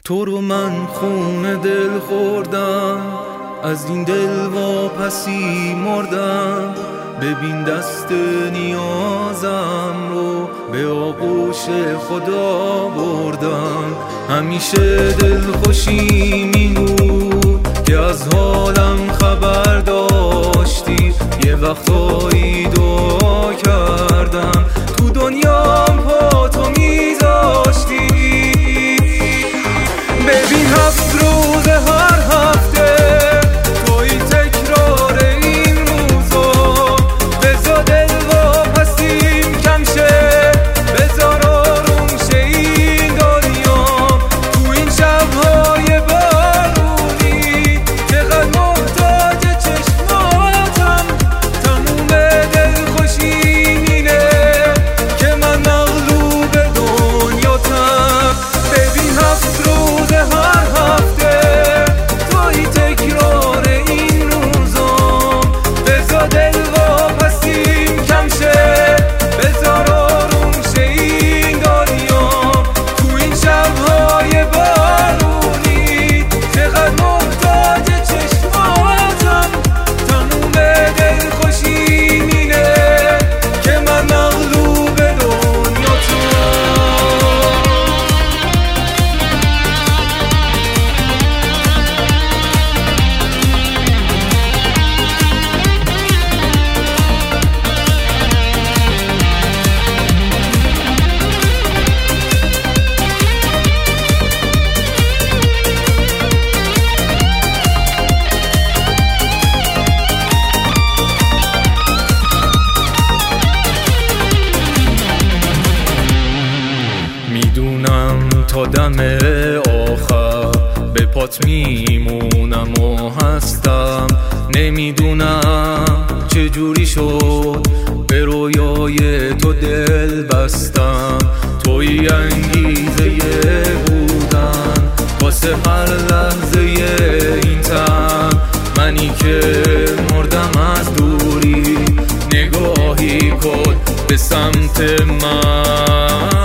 تو رو من خون دل خوردم، از این دل واپسی مردم. ببین دست نیازم رو به آغوش خدا بردم. همیشه دل خوشی می‌بود که از حالم خبر داشتی. یه وقتایی دعا کردم تو دنیام پا تو میذاشتی. ببین 7 روز هر هفته توی تکرار این روزا. بذار دل واپسیم کم شه، بذار آروم شه این دنیا. تو این شب‌های بارونی چقدر محتاج چشماتم. تموم دل خوشیم اینه که من مغلوب دنیاتم. ببین 7 روز هر هفته توی تکرار این روزا. بذار دل واپسیم کم شه، بذار آروم شه این دنیا. تو این شب‌های بارونی چقدر محتاج چشماتم. تموم دل خوشیم اینه که من مغلوب دنیاتم. میدونم تا دم آخر به پات میمونم و هستم. نمیدونم چجوری شد به رویای تو دل بستم. توی انگیزه بودن واسه هر لحظه این تن. منی که مردم از دوری، نگاهی کن به سمت من.